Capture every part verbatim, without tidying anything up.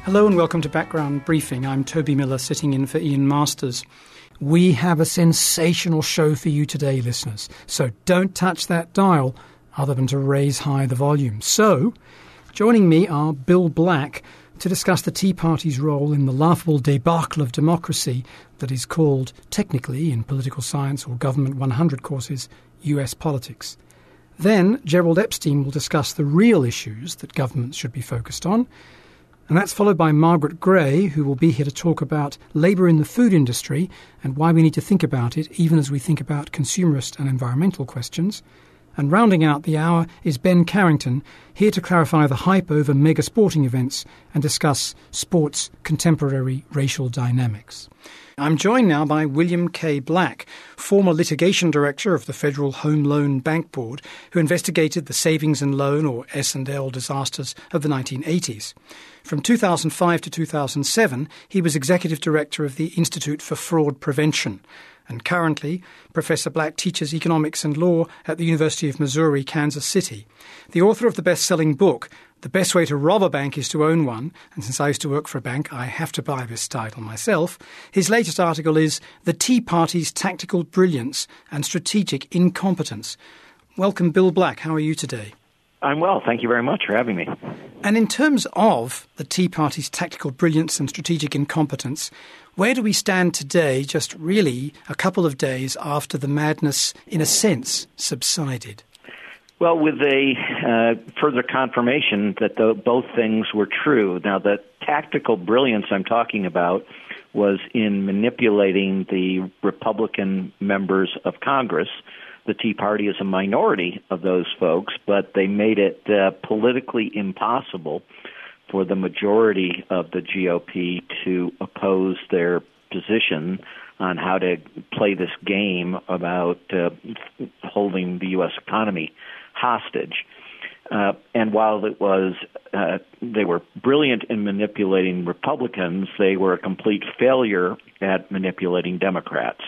Hello and welcome to Background Briefing. I'm Toby Miller, sitting in for Ian Masters. We have a sensational show for you today, listeners, so don't touch that dial other than to raise high the volume. So, joining me are Bill Black to discuss the Tea Party's role in the laughable debacle of democracy that is called, technically, in political science or Government one hundred courses, U S politics. Then, Gerald Epstein will discuss the real issues that governments should be focused on. And that's followed by Margaret Gray, who will be here to talk about labour in the food industry and why we need to think about it, even as we think about consumerist and environmental questions. And rounding out the hour is Ben Carrington, here to clarify the hype over mega sporting events and discuss sports' contemporary racial dynamics. I'm joined now by William K. Black, former litigation director of the Federal Home Loan Bank Board, who investigated the savings and loan, or S and L, disasters of the nineteen eighties. From two thousand five to two thousand seven, he was executive director of the Institute for Fraud Prevention. And currently, Professor Black teaches economics and law at the University of Missouri, Kansas City. The author of the best-selling book, The Best Way to Rob a Bank is to Own One, and since I used to work for a bank, I have to buy this title myself. His latest article is The Tea Party's Tactical Brilliance and Strategic Incompetence. Welcome, Bill Black. How are you today? I'm well. Thank you very much for having me. And in terms of the Tea Party's tactical brilliance and strategic incompetence, where do we stand today, just really a couple of days after the madness, in a sense, subsided? Well, with a uh, further confirmation that the, both things were true. Now, the tactical brilliance I'm talking about was in manipulating the Republican members of Congress. The Tea Party is a minority of those folks, but they made it uh, politically impossible for the majority of the G O P to oppose their position on how to play this game about uh, holding the U S economy hostage. Uh, and while it was uh, they were brilliant in manipulating Republicans, they were a complete failure at manipulating Democrats.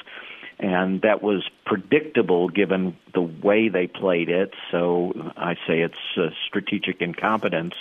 And that was predictable given the way they played it, so I say it's uh, strategic incompetence.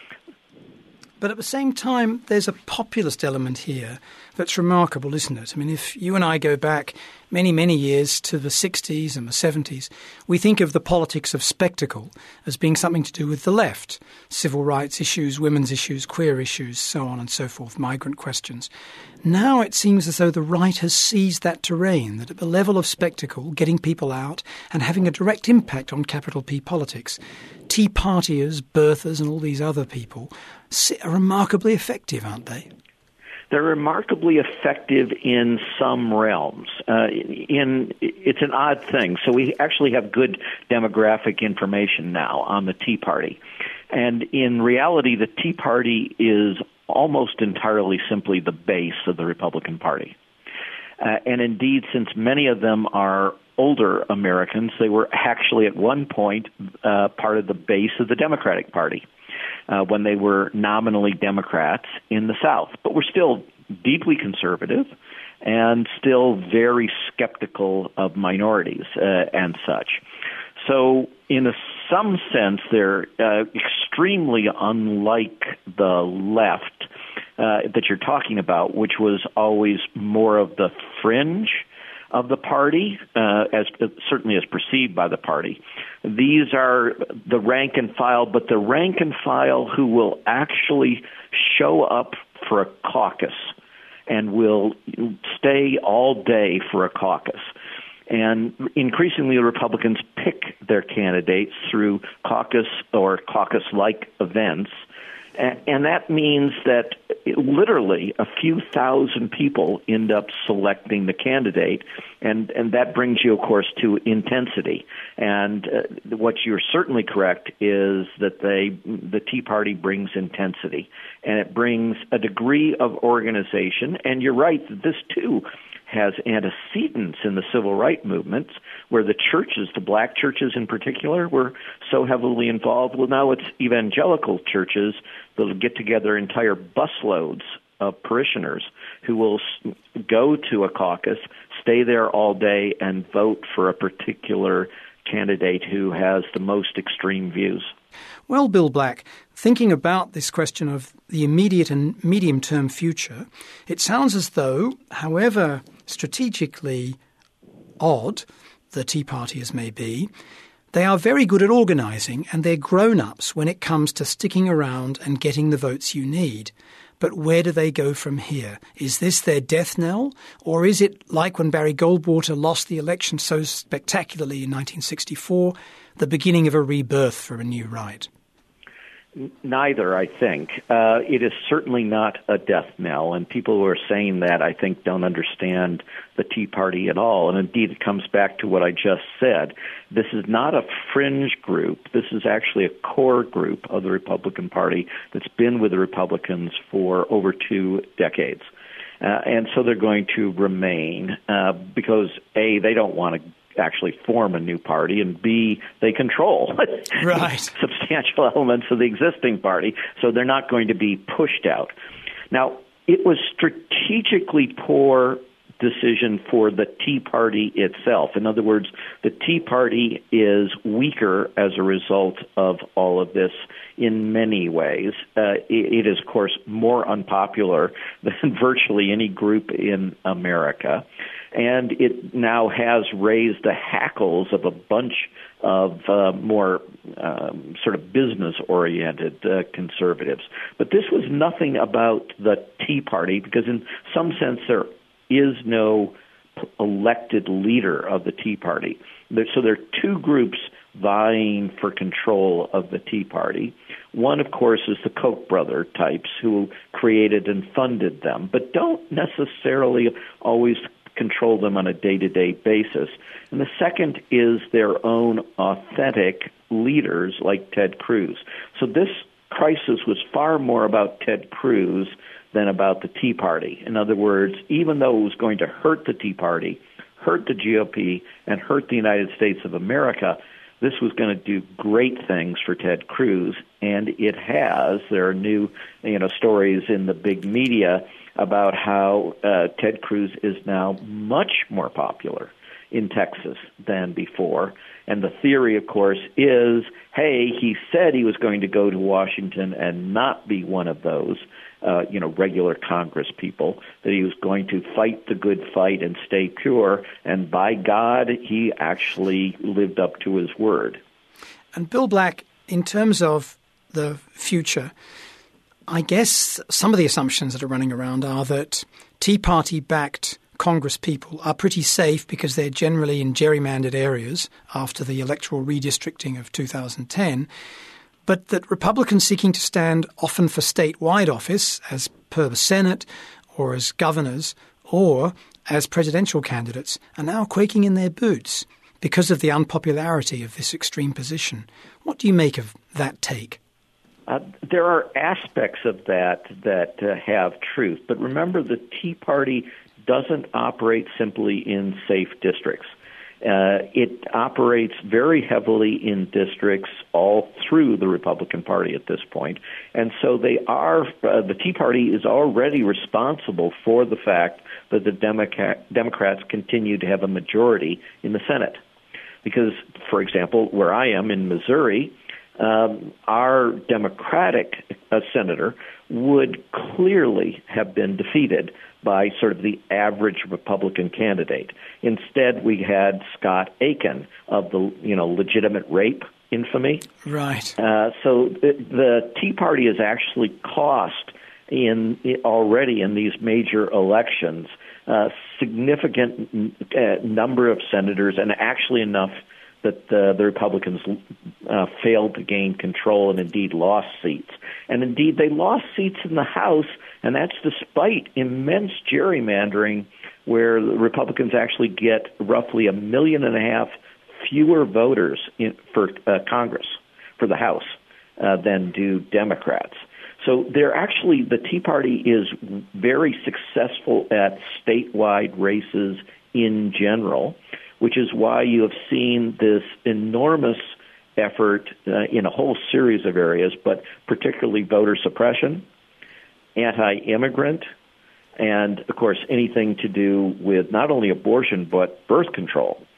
But at the same time, there's a populist element here that's remarkable, isn't it? I mean, if you and I go back many, many years to the sixties and the seventies, we think of the politics of spectacle as being something to do with the left. Civil rights issues, women's issues, queer issues, so on and so forth, migrant questions. Now it seems as though the right has seized that terrain, that at the level of spectacle, getting people out and having a direct impact on capital P politics, Tea Partiers, birthers and all these other people are remarkably effective, aren't they? They're remarkably effective in some realms. Uh, in it's an odd thing. So we actually have good demographic information now on the Tea Party. And in reality, the Tea Party is almost entirely simply the base of the Republican Party. Uh, and indeed, since many of them are older Americans, they were actually at one point uh, part of the base of the Democratic Party. Uh, when they were nominally Democrats in the South. But we're still deeply conservative and still very skeptical of minorities uh, and such. So in a, some sense, they're uh, extremely unlike the left uh, that you're talking about, which was always more of the fringe of the party, uh, as uh, certainly as perceived by the party. These are the rank and file, but the rank and file who will actually show up for a caucus and will stay all day for a caucus. And increasingly, Republicans pick their candidates through caucus or caucus-like events. And that means that literally a few thousand people end up selecting the candidate, and, and that brings you, of course, to intensity. And uh, what you're certainly correct is that they, the Tea Party brings intensity, and it brings a degree of organization. And you're right that this, too, has antecedents in the civil rights movements where the churches, the black churches in particular, were so heavily involved. Well, now it's evangelical churches that will get together entire busloads of parishioners who will go to a caucus, stay there all day, and vote for a particular candidate who has the most extreme views. Well, Bill Black, thinking about this question of the immediate and medium-term future, it sounds as though, however strategically odd the Tea Partyers may be, they are very good at organising, and they're grown-ups when it comes to sticking around and getting the votes you need. But where do they go from here? Is this their death knell? Or is it like when Barry Goldwater lost the election so spectacularly in nineteen sixty-four, the beginning of a rebirth for a new right? Neither, I think. Uh, it is certainly not a death knell, and people who are saying that, I think, don't understand the Tea Party at all. And indeed, it comes back to what I just said. This is not a fringe group. This is actually a core group of the Republican Party that's been with the Republicans for over two decades. Uh, and so they're going to remain uh, because, A, they don't want to actually form a new party, and B, they control right. substantial elements of the existing party, so they're not going to be pushed out. Now, it was strategically poor decision for the Tea Party itself. In other words, the Tea Party is weaker as a result of all of this in many ways. Uh, it, it is, of course, more unpopular than virtually any group in America. And it now has raised the hackles of a bunch of uh, more um, sort of business-oriented uh, conservatives. But this was nothing about the Tea Party, because in some sense there is no elected leader of the Tea Party. There, so there are two groups vying for control of the Tea Party. One, of course, is the Koch brother types who created and funded them, but don't necessarily always control them on a day-to-day basis. And the second is their own authentic leaders like Ted Cruz. So this crisis was far more about Ted Cruz than about the Tea Party. In other words, even though it was going to hurt the Tea Party, hurt the G O P, and hurt the United States of America, this was going to do great things for Ted Cruz, and it has. There are new, you know, stories in the big media about how uh, Ted Cruz is now much more popular in Texas than before. And the theory, of course, is, hey, he said he was going to go to Washington and not be one of those, uh, you know, regular Congress people, that he was going to fight the good fight and stay pure. And by God, he actually lived up to his word. And Bill Black, in terms of the future, I guess some of the assumptions that are running around are that Tea Party-backed Congress people are pretty safe because they're generally in gerrymandered areas after the electoral redistricting of two thousand ten, but that Republicans seeking to stand often for statewide office, as per the Senate, or as governors, or as presidential candidates, are now quaking in their boots because of the unpopularity of this extreme position. What do you make of that take? Uh, there are aspects of that that uh, have truth, but remember, the Tea Party doesn't operate simply in safe districts. Uh, it operates very heavily in districts all through the Republican Party at this point, and so they are. Uh, the Tea Party is already responsible for the fact that the Democrat, Democrats continue to have a majority in the Senate. Because, for example, where I am in Missouri, Um, our Democratic uh, senator would clearly have been defeated by sort of the average Republican candidate. Instead, we had Scott Aiken of the, you know, legitimate rape infamy. Right. Uh, so the, the Tea Party has actually cost in already in these major elections uh, significant uh, number of senators, and actually enough that uh, the Republicans uh, failed to gain control and indeed lost seats. And indeed, they lost seats in the House, and that's despite immense gerrymandering, where the Republicans actually get roughly a million and a half fewer voters in, for uh, Congress, for the House, uh, than do Democrats. So they're actually, the Tea Party is very successful at statewide races in general, which is why you have seen this enormous effort uh, in a whole series of areas, but particularly voter suppression, anti-immigrant, and, of course, anything to do with not only abortion but birth control.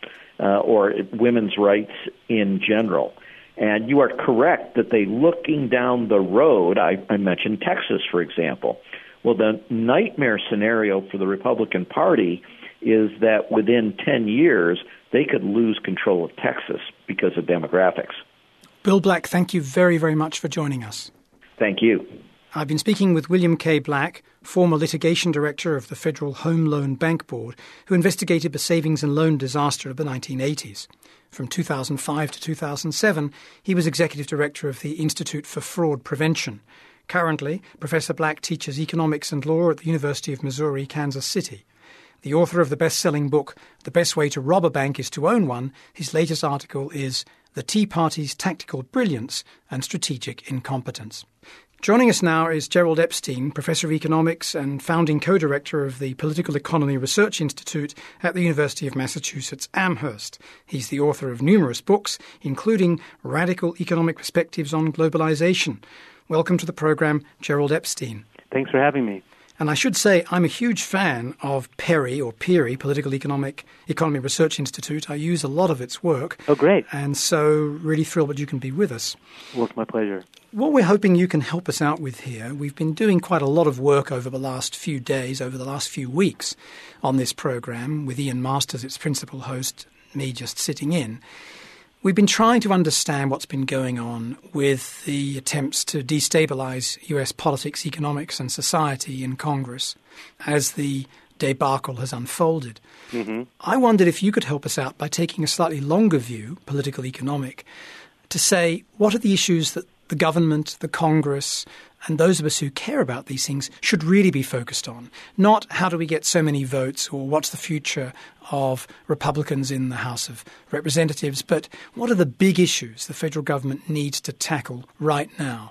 uh, or women's rights in general. And you are correct that they looking down the road, I, I mentioned Texas, for example. Well, the nightmare scenario for the Republican Party is that within ten years, they could lose control of Texas because of demographics. Bill Black, thank you very, very much for joining us. Thank you. I've been speaking with William K. Black, former litigation director of the Federal Home Loan Bank Board, who investigated the savings and loan disaster of the nineteen eighties. From two thousand five to two thousand seven, he was executive director of the Institute for Fraud Prevention. Currently, Professor Black teaches economics and law at the University of Missouri, Kansas City. The author of the best-selling book, The Best Way to Rob a Bank is to Own One, his latest article is The Tea Party's Tactical Brilliance and Strategic Incompetence. Joining us now is Gerald Epstein, Professor of Economics and founding co-director of the Political Economy Research Institute at the University of Massachusetts Amherst. He's the author of numerous books, including Radical Economic Perspectives on Globalization. Welcome to the program, Gerald Epstein. Thanks for having me. And I should say I'm a huge fan of PERI, or PERI, Political Economic Economy Research Institute. I use a lot of its work. Oh, great. And so really thrilled that you can be with us. Well, it's my pleasure. What we're hoping you can help us out with here, we've been doing quite a lot of work over the last few days, over the last few weeks on this program, with Ian Masters, its principal host, me just sitting in. We've been trying to understand what's been going on with the attempts to destabilize U S politics, economics, and society in Congress as the debacle has unfolded. Mm-hmm. I wondered if you could help us out by taking a slightly longer view, political economic, to say what are the issues that the government, the Congress, and those of us who care about these things should really be focused on. Not how do we get so many votes or what's the future of Republicans in the House of Representatives, but what are the big issues the federal government needs to tackle right now?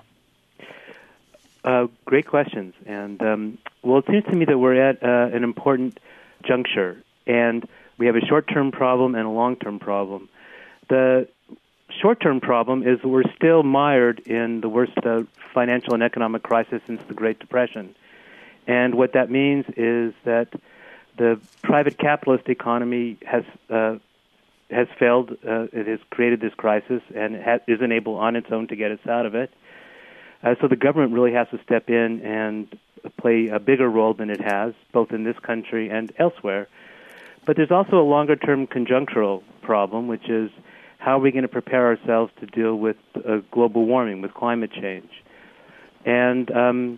Uh, great questions. And, um, well, it seems to me that we're at uh, an important juncture, and we have a short-term problem and a long-term problem. The short-term problem is that we're still mired in the worst uh, financial and economic crisis since the Great Depression. And what that means is that the private capitalist economy has uh, has failed. Uh, it has created this crisis and ha- isn't able on its own to get us out of it. Uh, so the government really has to step in and play a bigger role than it has, both in this country and elsewhere. But there's also a longer-term conjunctural problem, which is how are we going to prepare ourselves to deal with uh, global warming, with climate change? And um,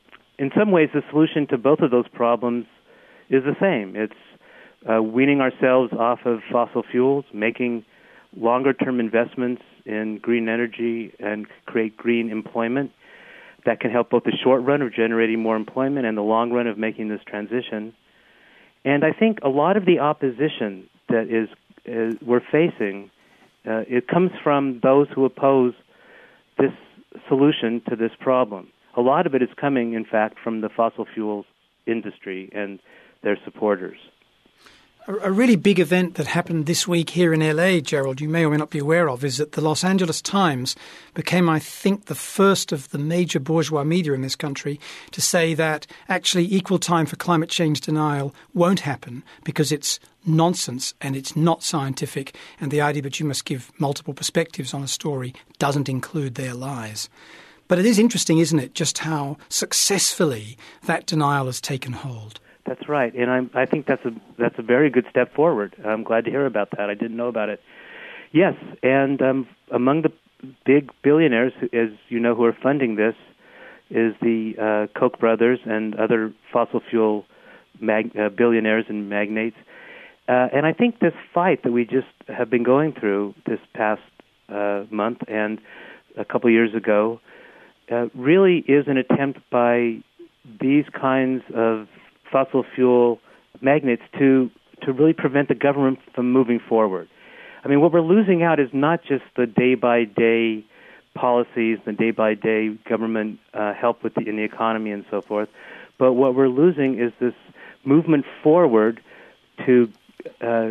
in some ways, the solution to both of those problems is the same. It's uh, weaning ourselves off of fossil fuels, making longer-term investments in green energy and create green employment that can help both the short run of generating more employment and the long run of making this transition. And I think a lot of the opposition that is, is we're facing Uh, it comes from those who oppose this solution to this problem. A lot of it is coming, in fact, from the fossil fuels industry and their supporters. A, a really big event that happened this week here in L A, Gerald, you may or may not be aware of, is that the Los Angeles Times became, I think, the first of the major bourgeois media in this country to say that actually equal time for climate change denial won't happen because it's nonsense and it's not scientific, and the idea that you must give multiple perspectives on a story doesn't include their lies. But it is interesting, isn't it, just how successfully that denial has taken hold. That's right, and I'm, I think that's a that's a very good step forward. I'm glad to hear about that. I didn't know about it. Yes, and um, among the big billionaires, as you know, who are funding this, is the uh, Koch brothers and other fossil fuel mag- uh, billionaires and magnates. Uh, and I think this fight that we just have been going through this past uh, month and a couple years ago uh, really is an attempt by these kinds of fossil fuel magnates to to really prevent the government from moving forward. I mean, what we're losing out is not just the day-by-day policies, the day-by-day government uh, help with the, in the economy and so forth, but what we're losing is this movement forward to uh,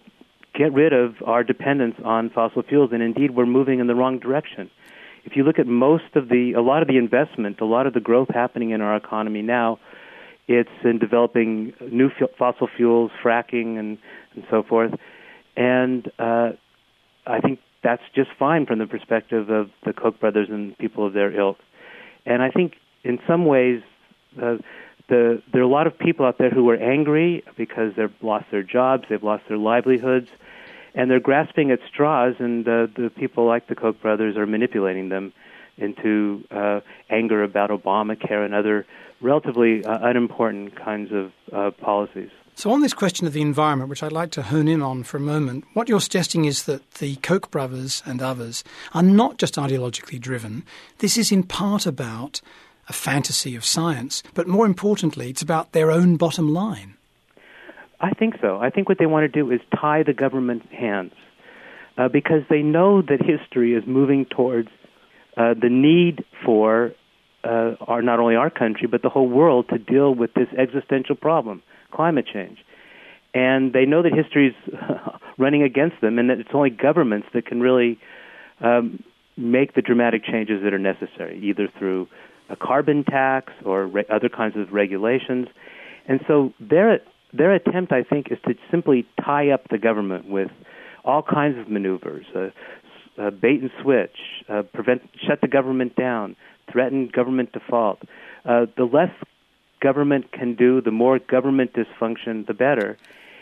get rid of our dependence on fossil fuels, and indeed we're moving in the wrong direction. If you look at most of the, a lot of the investment, a lot of the growth happening in our economy now, it's in developing new f- fossil fuels, fracking, and, and so forth. And uh, I think that's just fine from the perspective of the Koch brothers and people of their ilk. And I think in some ways, uh, the, there are a lot of people out there who are angry because they've lost their jobs, they've lost their livelihoods, and they're grasping at straws, and uh, the people like the Koch brothers are manipulating them into uh, anger about Obamacare and other relatively uh, unimportant kinds of uh, policies. So on this question of the environment, which I'd like to hone in on for a moment, what you're suggesting is that the Koch brothers and others are not just ideologically driven. This is in part about a fantasy of science, but more importantly, it's about their own bottom line. I think so. I think what they want to do is tie the government's hands uh, because they know that history is moving towards uh, the need for uh, our, not only our country, but the whole world to deal with this existential problem, climate change. And they know that history is running against them and that it's only governments that can really um, make the dramatic changes that are necessary, either through a carbon tax or re- other kinds of regulations. And so their their attempt, I think, is to simply tie up the government with all kinds of maneuvers, uh, uh, bait and switch, uh, prevent, shut the government down, threaten government default. Uh, the less government can do, the more government dysfunction, the better.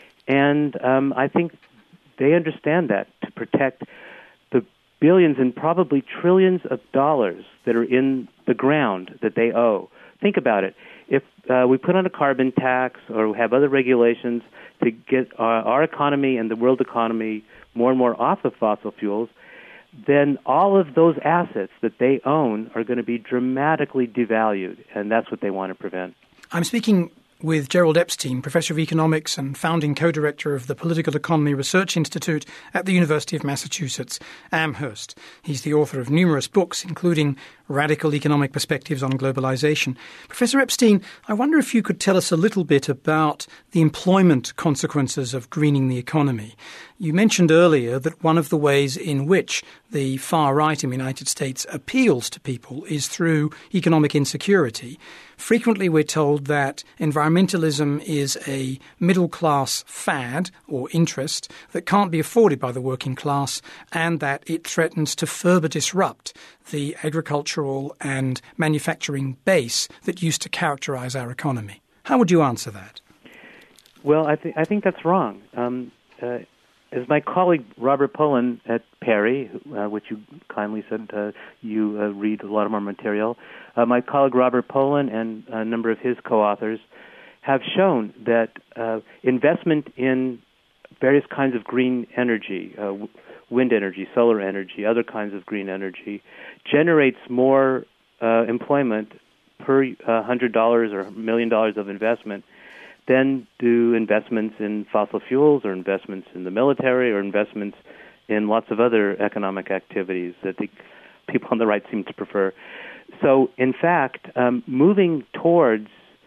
And um, I think they understand that to protect the billions and probably trillions of dollars that are in the ground that they owe. Think about it. If uh, we put on a carbon tax or have other regulations to get our, our economy and the world economy more and more off of fossil fuels, then all of those assets that they own are going to be dramatically devalued, and that's what they want to prevent. I'm speaking with Gerald Epstein, Professor of Economics and founding co-director of the Political Economy Research Institute at the University of Massachusetts, Amherst. He's the author of numerous books, including Radical Economic Perspectives on Globalization. Professor Epstein, I wonder if you could tell us a little bit about the employment consequences of greening the economy. You mentioned earlier that one of the ways in which the far right in the United States appeals to people is through economic insecurity. Frequently we're told that environmentalism is a middle-class fad or interest that can't be afforded by the working class and that it threatens to further disrupt the agricultural and manufacturing base that used to characterize our economy. How would you answer that? Well, I, th- I think that's wrong. Um, uh, as my colleague Robert Pollin at Perry, uh, which you kindly said uh, you uh, read a lot of our material, uh, my colleague Robert Pollin and a number of his co-authors have shown that uh, investment in various kinds of green energy, uh, wind energy, solar energy, other kinds of green energy, generates more uh, employment per uh, one hundred dollars or one million dollars of investment than do investments in fossil fuels or investments in the military or investments in lots of other economic activities that the people on the right seem to prefer. So, in fact, um, moving towards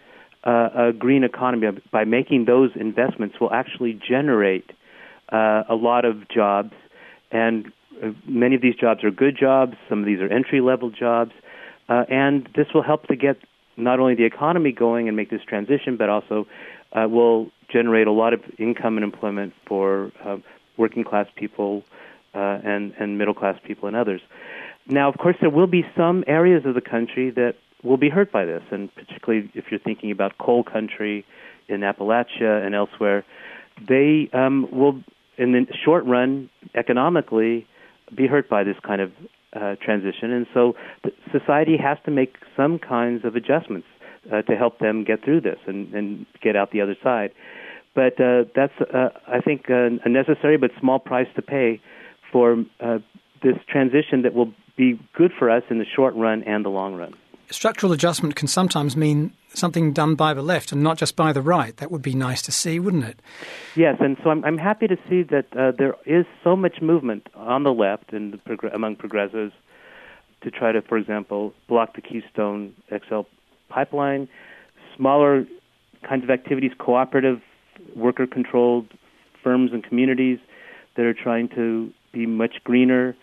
uh, a green economy by making those investments will actually generate uh, a lot of jobs, and uh, many of these jobs are good jobs, some of these are entry-level jobs, uh, and this will help to get not only the economy going and make this transition, but also uh, will generate a lot of income and employment for uh, working-class people uh, and, and middle-class people and others. Now, of course, there will be some areas of the country that will be hurt by this, and particularly if you're thinking about coal country in Appalachia and elsewhere, they um, will, in the short run, economically, be hurt by this kind of uh, transition. And so society has to make some kinds of adjustments uh, to help them get through this and, and get out the other side. But uh, that's, uh, I think, uh, a necessary but small price to pay for uh, this transition that will be good for us in the short run and the long run. Structural adjustment can sometimes mean something done by the left and not just by the right. That would be nice to see, wouldn't it? Yes, and so I'm, I'm happy to see that uh, there is so much movement on the left and prog- among progressives to try to, for example, block the Keystone X L pipeline, smaller kinds of activities, cooperative, worker-controlled firms and communities that are trying to be much greener,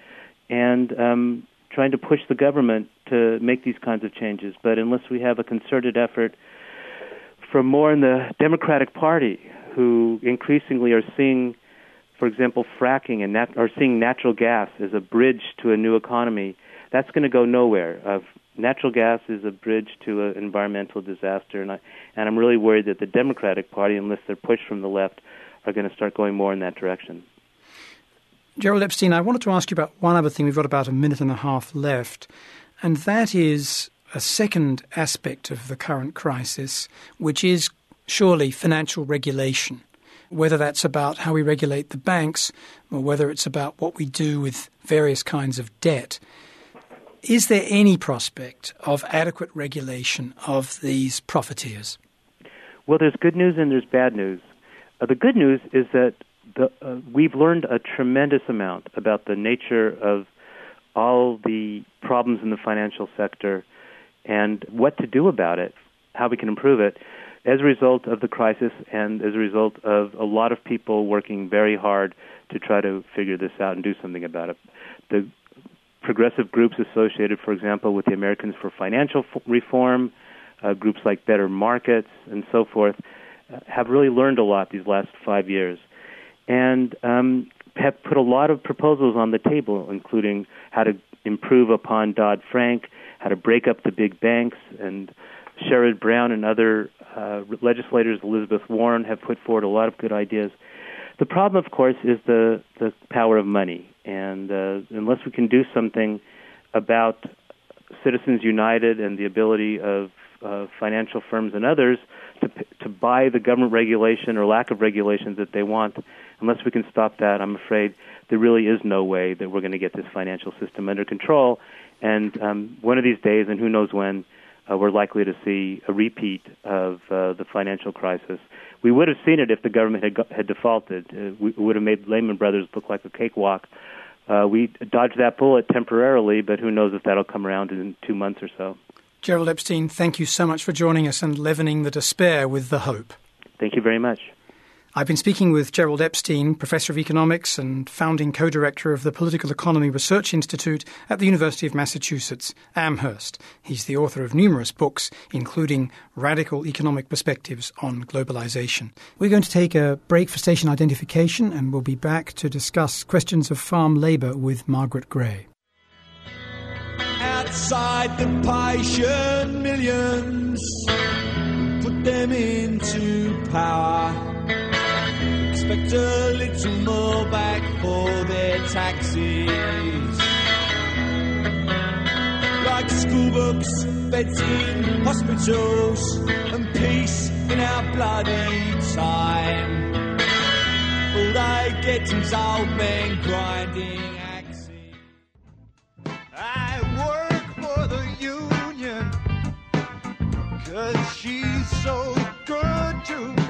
and um, trying to push the government to make these kinds of changes. But unless we have a concerted effort from more in the Democratic Party, who increasingly are seeing for example, fracking and nat- or seeing natural gas as a bridge to a new economy, that's going to go nowhere. Uh, natural gas is a bridge to an environmental disaster, and, I, and I'm really worried that the Democratic Party, unless they're pushed from the left, are going to start going more in that direction. Gerald Epstein, I wanted to ask you about one other thing. We've got about a minute and a half left, and that is a second aspect of the current crisis, which is surely financial regulation, whether that's about how we regulate the banks or whether it's about what we do with various kinds of debt. Is there any prospect of adequate regulation of these profiteers? Well, there's good news and there's bad news. Uh, the good news is that the, uh, we've learned a tremendous amount about the nature of all the problems in the financial sector and what to do about it, how we can improve it, as a result of the crisis and as a result of a lot of people working very hard to try to figure this out and do something about it. The progressive groups associated, for example, with the Americans for Financial Reform, uh, groups like Better Markets and so forth, uh, have really learned a lot these last five years. And um, have put a lot of proposals on the table, including how to improve upon Dodd-Frank, how to break up the big banks, and Sherrod Brown and other uh, legislators, Elizabeth Warren, have put forward a lot of good ideas. The problem, of course, is the, the power of money, and uh, unless we can do something about Citizens United and the ability of uh, financial firms and others to to buy the government regulation or lack of regulations that they want, unless we can stop that, I'm afraid there really is no way that we're going to get this financial system under control. And um, one of these days, and who knows when, uh, we're likely to see a repeat of uh, the financial crisis. We would have seen it if the government had, had defaulted. Uh, we would have made Lehman Brothers look like a cakewalk. Uh, we dodged that bullet temporarily, but who knows if that'll come around in two months or so. Gerald Epstein, thank you so much for joining us and leavening the despair with the hope. Thank you very much. I've been speaking with Gerald Epstein, Professor of Economics and founding co-director of the Political Economy Research Institute at the University of Massachusetts, Amherst. He's the author of numerous books, including Radical Economic Perspectives on Globalization. We're going to take a break for station identification, and we'll be back to discuss questions of farm labour with Margaret Gray. Outside the patient millions, put them into power. Expect a little more back for their taxes. Like school books, beds in hospitals, and peace in our bloody time. All they get is old men grinding axes. I work for the union, 'cause she's so good to me.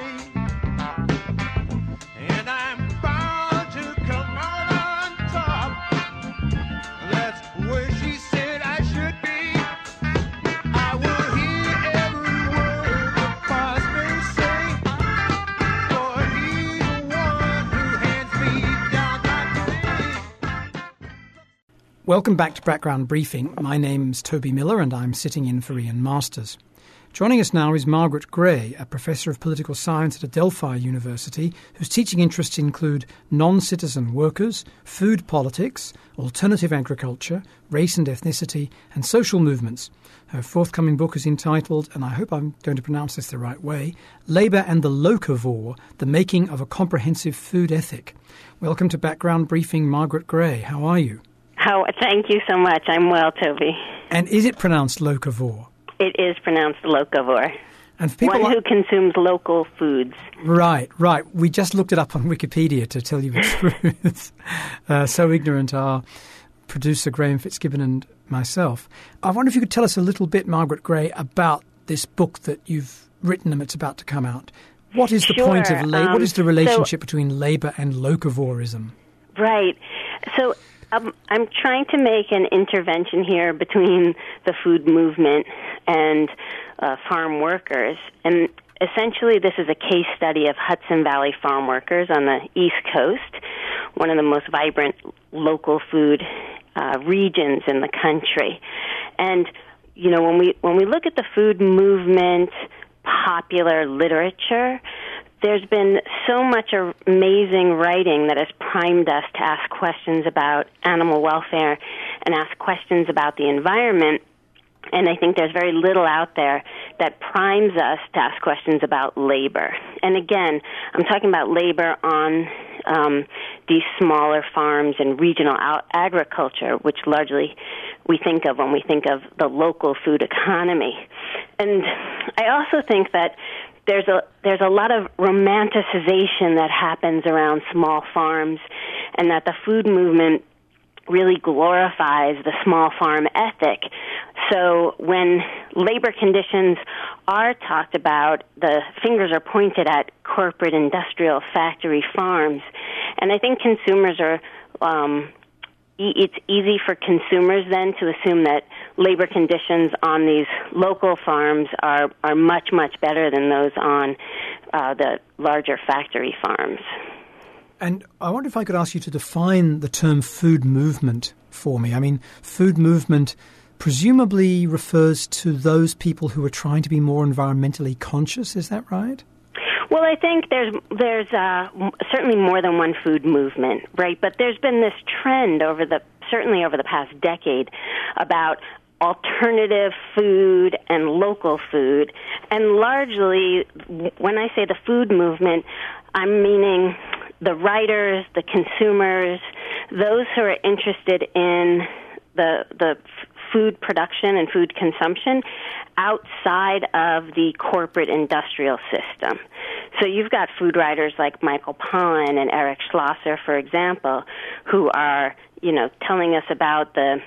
Welcome back to Background Briefing. My name's Toby Miller and I'm sitting in for Ian Masters. Joining us now is Margaret Gray, a professor of political science at Adelphi University, whose teaching interests include non-citizen workers, food politics, alternative agriculture, race and ethnicity, and social movements. Her forthcoming book is entitled, and I hope I'm going to pronounce this the right way, Labour and the Locavore, The Making of a Comprehensive Food Ethic. Welcome to Background Briefing, Margaret Gray. How are you? How, thank you so much. I'm well, Toby. And is it pronounced locavore? It is pronounced locavore. And for people One like, who consumes local foods. Right, right. We just looked it up on Wikipedia, to tell you the truth. Uh, so ignorant are producer Graham Fitzgibbon and myself. I wonder if you could tell us a little bit, Margaret Gray, about this book that you've written and it's about to come out. What is the sure. point of labor? Um, what is the relationship so, between labour and locavorism? Right. So um, I'm trying to make an intervention here between the food movement and uh, farm workers. And essentially this is a case study of Hudson Valley farm workers on the East Coast, one of the most vibrant local food uh, regions in the country. And, you know, when we when we look at the food movement popular literature, there's been so much amazing writing that has primed us to ask questions about animal welfare and ask questions about the environment. And I think there's very little out there that primes us to ask questions about labor. And again, I'm talking about labor on um, these smaller farms and regional out- agriculture, which largely we think of when we think of the local food economy. And I also think that there's a there's a lot of romanticization that happens around small farms, and that the food movement really glorifies the small farm ethic. So when labor conditions are talked about, the fingers are pointed at corporate industrial factory farms. And I think consumers are, um, e- it's easy for consumers then to assume that labor conditions on these local farms are, are much, much better than those on uh, the larger factory farms. And I wonder if I could ask you to define the term food movement for me. I mean, food movement presumably refers to those people who are trying to be more environmentally conscious. Is that right? Well, I think there's there's uh, certainly more than one food movement, right? But there's been this trend over the certainly over the past decade about alternative food and local food. And largely, when I say the food movement, I'm meaning the writers, the consumers, those who are interested in the the food production and food consumption outside of the corporate industrial system. So you've got food writers like Michael Pollan and Eric Schlosser, for example, who are, you know, telling us about the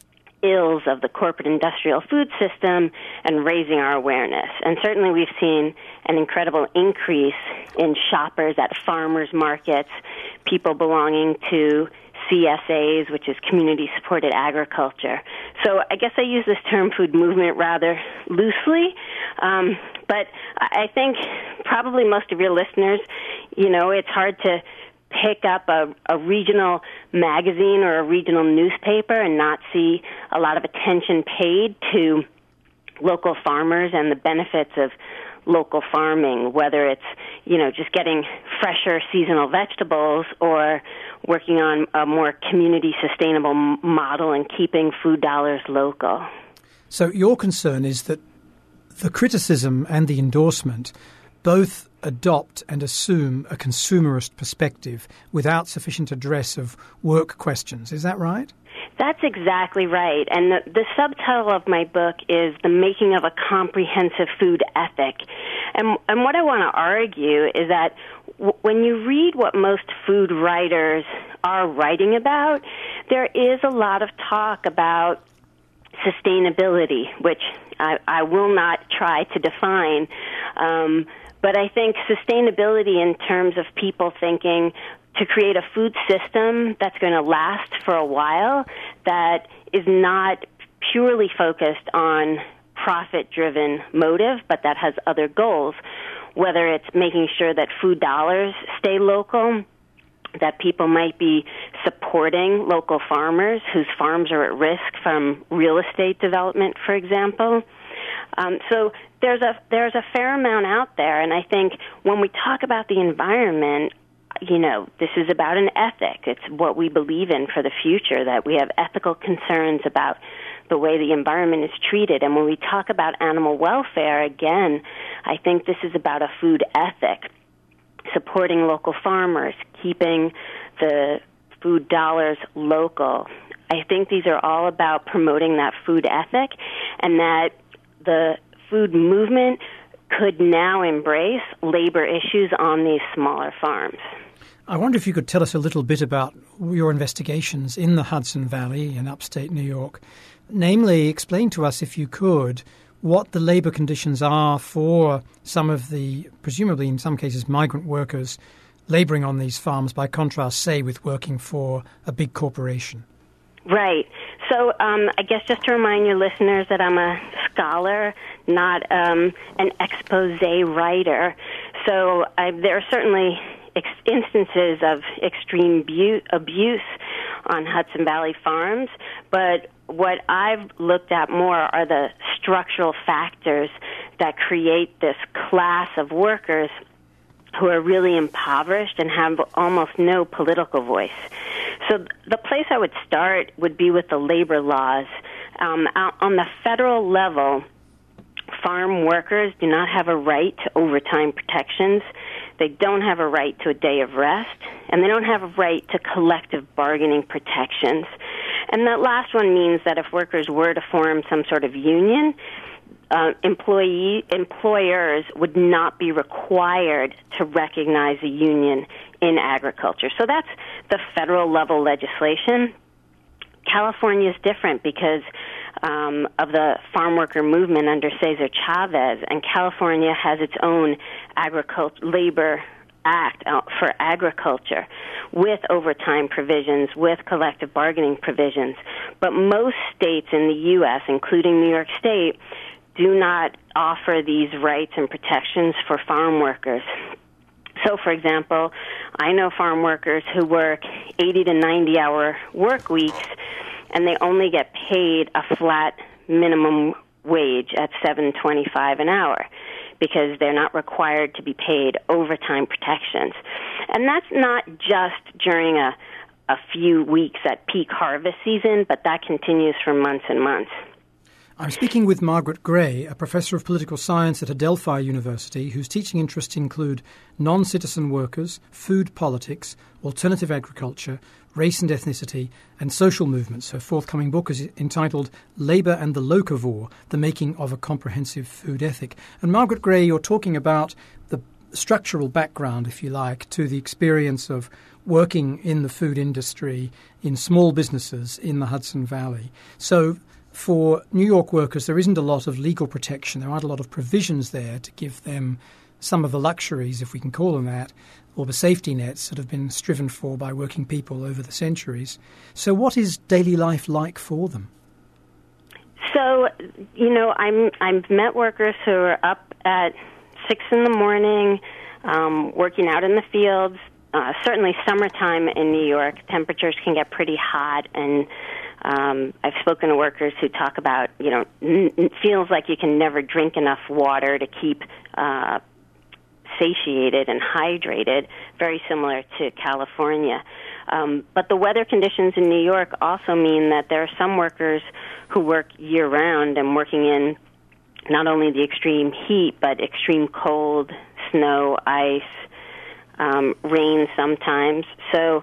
ills of the corporate industrial food system and raising our awareness. And certainly we've seen an incredible increase in shoppers at farmers markets, people belonging to C S As, which is community-supported agriculture. So I guess I use this term food movement rather loosely, um, but I think probably most of your listeners, you know, it's hard to pick up a, a regional magazine or a regional newspaper and not see a lot of attention paid to local farmers and the benefits of local farming, whether it's, you know, just getting fresher seasonal vegetables or working on a more community sustainable model and keeping food dollars local. So your concern is that the criticism and the endorsement both adopt and assume a consumerist perspective without sufficient address of work questions. Is that right? That's exactly right. And the, the subtitle of my book is The Making of a Comprehensive Food Ethic. And, and what I want to argue is that w- when you read what most food writers are writing about, there is a lot of talk about sustainability, which I, I will not try to define. Um, but I think sustainability in terms of people thinking to create a food system that's going to last for a while, that is not purely focused on profit-driven motive, but that has other goals, whether it's making sure that food dollars stay local, that people might be supporting local farmers whose farms are at risk from real estate development, for example. Um, so there's a there's a fair amount out there, and I think when we talk about the environment, you know, this is about an ethic. It's what we believe in for the future, that we have ethical concerns about the way the environment is treated. And when we talk about animal welfare, again, I think this is about a food ethic, supporting local farmers, keeping the food dollars local. I think these are all about promoting that food ethic, and that the food movement could now embrace labor issues on these smaller farms. I wonder if you could tell us a little bit about your investigations in the Hudson Valley in upstate New York. Namely, explain to us, if you could, what the labor conditions are for some of the, presumably in some cases, migrant workers laboring on these farms, by contrast, say, with working for a big corporation. Right. So um, I guess just to remind your listeners that I'm a scholar, not um, an expose writer. So I, there are certainly ex- instances of extreme bu- abuse on Hudson Valley farms, but what I've looked at more are the structural factors that create this class of workers who are really impoverished and have almost no political voice. So the place I would start would be with the labor laws. Um, on the federal level, farm workers do not have a right to overtime protections. They don't have a right to a day of rest, and they don't have a right to collective bargaining protections. And that last one means that if workers were to form some sort of union, uh, employee employers would not be required to recognize a union in agriculture. So that's the federal level legislation. California is different because um, of the farm worker movement under Cesar Chavez, and California has its own agriculture labor act for agriculture with overtime provisions, with collective bargaining provisions. But most states in the U S, including New York State, do not offer these rights and protections for farm workers. So, for example, I know farm workers who work eighty to ninety hour work weeks, and they only get paid a flat minimum wage at seven twenty-five an hour because they're not required to be paid overtime protections. And that's not just during a, a few weeks at peak harvest season, but that continues for months and months. I'm speaking with Margaret Gray, a professor of political science at Adelphi University, whose teaching interests include non-citizen workers, food politics, alternative agriculture, race and ethnicity, and social movements. Her forthcoming book is entitled Labour and the Locavore, The Making of a Comprehensive Food Ethic. And Margaret Gray, you're talking about the structural background, if you like, to the experience of working in the food industry, in small businesses in the Hudson Valley. So for New York workers, there isn't a lot of legal protection. There aren't a lot of provisions there to give them some of the luxuries, if we can call them that, or the safety nets that have been striven for by working people over the centuries. So what is daily life like for them? So, you know, I'm, I've met workers who are up at six in the morning, um, working out in the fields. Uh, certainly summertime in New York, temperatures can get pretty hot, and Um, I've spoken to workers who talk about, you know, it feels like you can never drink enough water to keep uh, satiated and hydrated, very similar to California. Um, but the weather conditions in New York also mean that there are some workers who work year-round and working in not only the extreme heat, but extreme cold, snow, ice, um, rain sometimes. So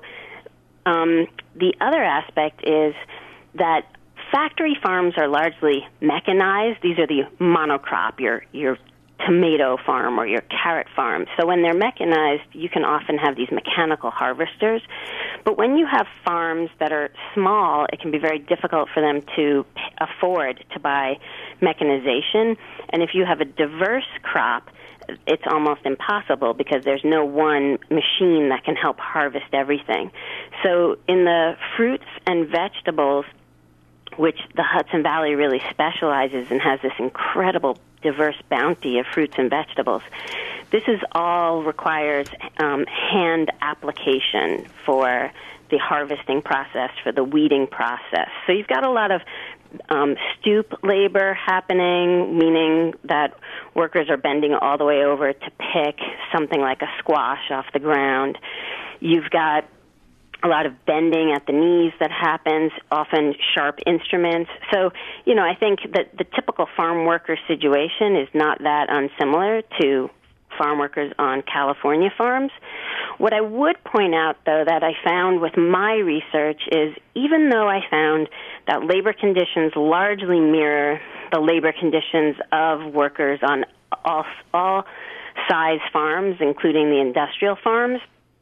um, the other aspect is that factory farms are largely mechanized. These are the monocrop, your your tomato farm or your carrot farm. So when they're mechanized, you can often have these mechanical harvesters. But when you have farms that are small, it can be very difficult for them to p- afford to buy mechanization. And if you have a diverse crop, it's almost impossible because there's no one machine that can help harvest everything. So in the fruits and vegetables, which the Hudson Valley really specializes and has this incredible diverse bounty of fruits and vegetables, this is all requires um, hand application for the harvesting process, for the weeding process. So you've got a lot of um, stoop labor happening, meaning that workers are bending all the way over to pick something like a squash off the ground. You've got a lot of bending at the knees that happens, often sharp instruments. So, you know, I think that the typical farm worker situation is not that unsimilar to farm workers on California farms. What I would point out, though, that I found with my research is even though I found that labor conditions largely mirror the labor conditions of workers on all, all size farms, including the industrial farms,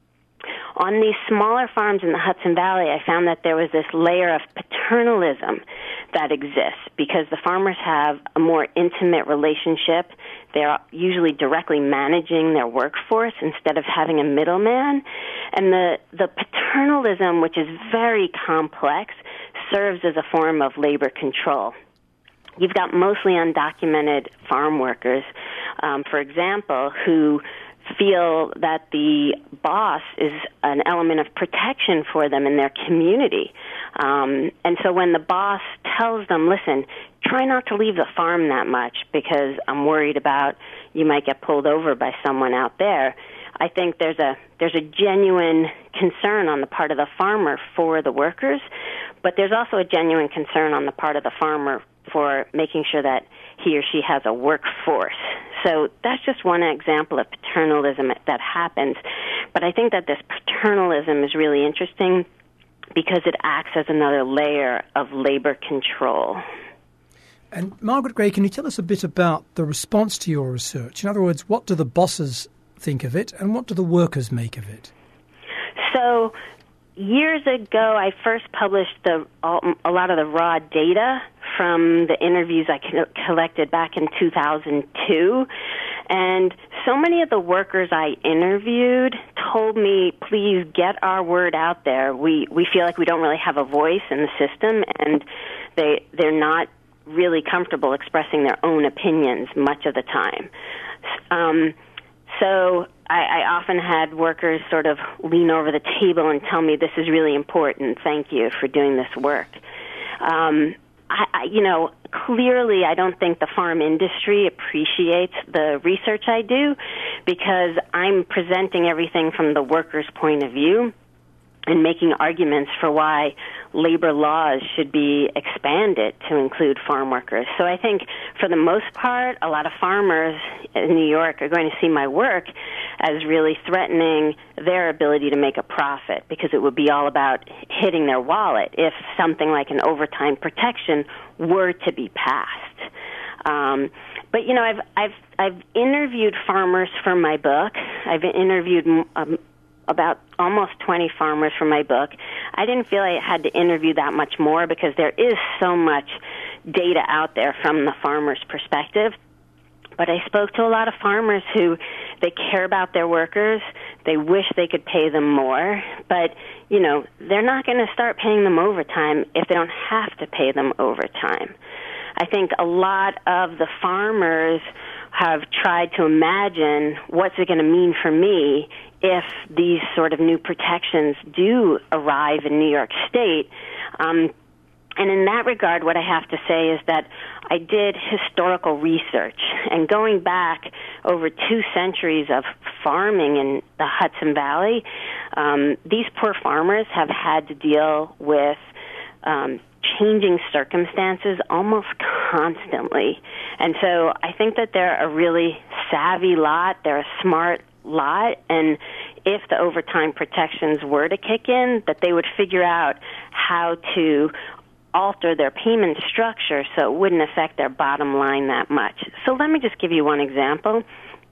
on these smaller farms in the Hudson Valley, I found that there was this layer of paternalism that exists because the farmers have a more intimate relationship. They're usually directly managing their workforce instead of having a middleman. And the, the paternalism, which is very complex, serves as a form of labor control. You've got mostly undocumented farm workers, um, for example, who feel that the boss is an element of protection for them in their community. Um, and so when the boss tells them, listen, try not to leave the farm that much because I'm worried about you might get pulled over by someone out there, I think there's a there's a genuine concern on the part of the farmer for the workers, but there's also a genuine concern on the part of the farmer for making sure that he or she has a workforce. So that's just one example of paternalism that happens. But I think that this paternalism is really interesting because it acts as another layer of labor control. And Margaret Gray, can you tell us a bit about the response to your research? In other words, what do the bosses think of it, and what do the workers make of it? So years ago, I first published the, a lot of the raw data from the interviews I collected back in two thousand two. And so many of the workers I interviewed told me, please get our word out there. We we feel like we don't really have a voice in the system, and they they're not really comfortable expressing their own opinions much of the time. Um, so I, I often had workers sort of lean over the table and tell me, this is really important. Thank you for doing this work. Um, I, I, you know, clearly I don't think the farm industry appreciates the research I do because I'm presenting everything from the worker's point of view and making arguments for why labor laws should be expanded to include farm workers. So I think for the most part, a lot of farmers in New York are going to see my work as really threatening their ability to make a profit because it would be all about hitting their wallet if something like an overtime protection were to be passed. Um, but you know, I've I've I've interviewed farmers for my book. I've interviewed um, about almost twenty farmers for my book. I didn't feel I had to interview that much more because there is so much data out there from the farmer's perspective. But I spoke to a lot of farmers who, they care about their workers. They wish they could pay them more. But, you know, they're not going to start paying them overtime if they don't have to pay them overtime. I think a lot of the farmers have tried to imagine what's it going to mean for me if these sort of new protections do arrive in New York State. Um, and in that regard, what I have to say is that I did historical research, and going back over two centuries of farming in the Hudson Valley, um, these poor farmers have had to deal with um, changing circumstances almost constantly. And so I think that they're a really savvy lot, they're a smart lot, and if the overtime protections were to kick in, that they would figure out how to alter their payment structure so it wouldn't affect their bottom line that much. So let me just give you one example.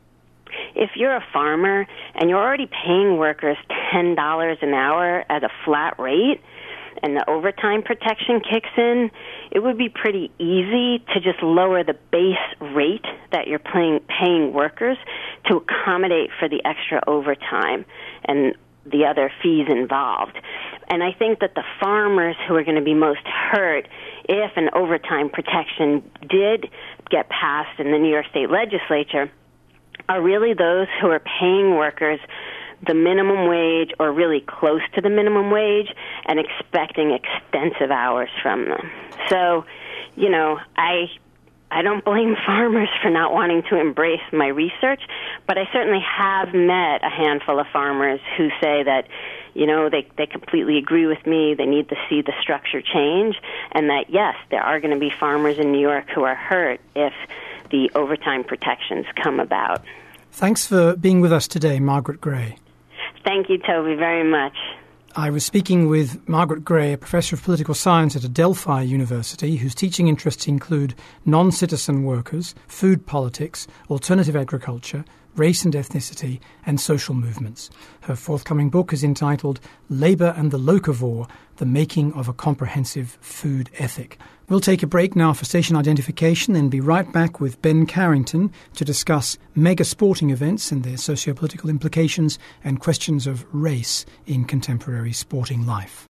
If you're a farmer and you're already paying workers ten dollars an hour at a flat rate, and the overtime protection kicks in, it would be pretty easy to just lower the base rate that you're paying, paying workers to accommodate for the extra overtime and the other fees involved. And I think that the farmers who are going to be most hurt if an overtime protection did get passed in the New York State legislature are really those who are paying workers the minimum wage or really close to the minimum wage and expecting extensive hours from them. So, you know, I I don't blame farmers for not wanting to embrace my research, but I certainly have met a handful of farmers who say that, you know, they, they completely agree with me, they need to see the structure change, and that, yes, there are going to be farmers in New York who are hurt if the overtime protections come about. Thanks for being with us today, Margaret Gray. Thank you, Toby, very much. I was speaking with Margaret Gray, a professor of political science at Adelphi University, whose teaching interests include non-citizen workers, food politics, alternative agriculture, race and ethnicity, and social movements. Her forthcoming book is entitled Labour and the Locavore, The Making of a Comprehensive Food Ethic. We'll take a break now for station identification and be right back with Ben Carrington to discuss mega sporting events and their socio-political implications and questions of race in contemporary sporting life.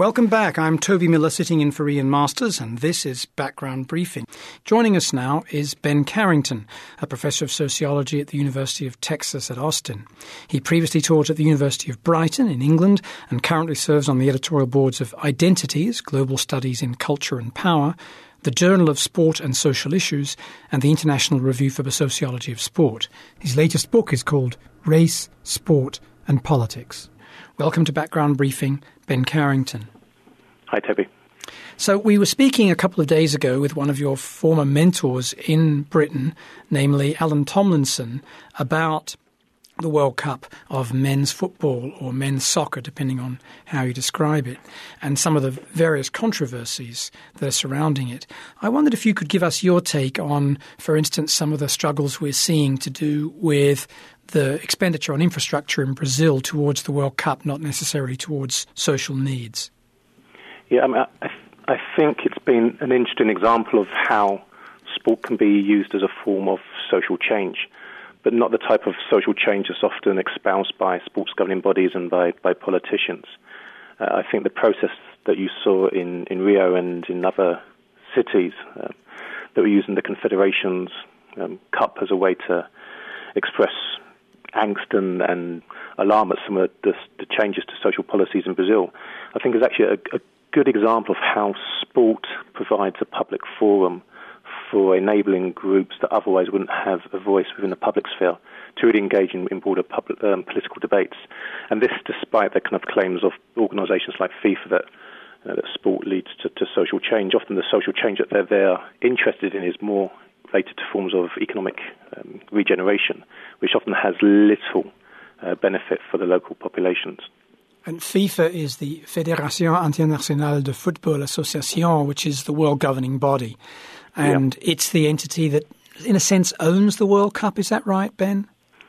Welcome back. I'm Toby Miller sitting in for Ian Masters, and this is Background Briefing. Joining us now is Ben Carrington, a professor of sociology at the University of Texas at Austin. He previously taught at the University of Brighton in England and currently serves on the editorial boards of Identities, Global Studies in Culture and Power, the Journal of Sport and Social Issues, and the International Review for the Sociology of Sport. His latest book is called Race, Sport and Politics. Welcome to Background Briefing, Ben Carrington. Hi, Toby. So we were speaking a couple of days ago with one of your former mentors in Britain, namely Alan Tomlinson, about the World Cup of men's football or men's soccer, depending on how you describe it, and some of the various controversies that are surrounding it. I wondered if you could give us your take on, for instance, some of the struggles we're seeing to do with the expenditure on infrastructure in Brazil towards the World Cup, not necessarily towards social needs. Yeah, I, mean, I, I think it's been an interesting example of how sport can be used as a form of social change, but not the type of social change that's often espoused by sports governing bodies and by, by politicians. Uh, I think the process that you saw in, in Rio and in other cities uh, that were using the Confederations um, Cup as a way to express angst and, and alarm at some of the, the changes to social policies in Brazil, I think is actually a, a good example of how sport provides a public forum for enabling groups that otherwise wouldn't have a voice within the public sphere to really engage in, in broader public, um, political debates. And this despite the kind of claims of organisations like FIFA that, you know, that sport leads to, to social change. Often the social change that they're, they're interested in is more related to forms of economic um, regeneration, which often has little uh, benefit for the local populations. And FIFA is the Fédération Internationale de Football Association, which is the world governing body. And yeah. It's the entity that, in a sense, owns the World Cup. Is that right, Ben?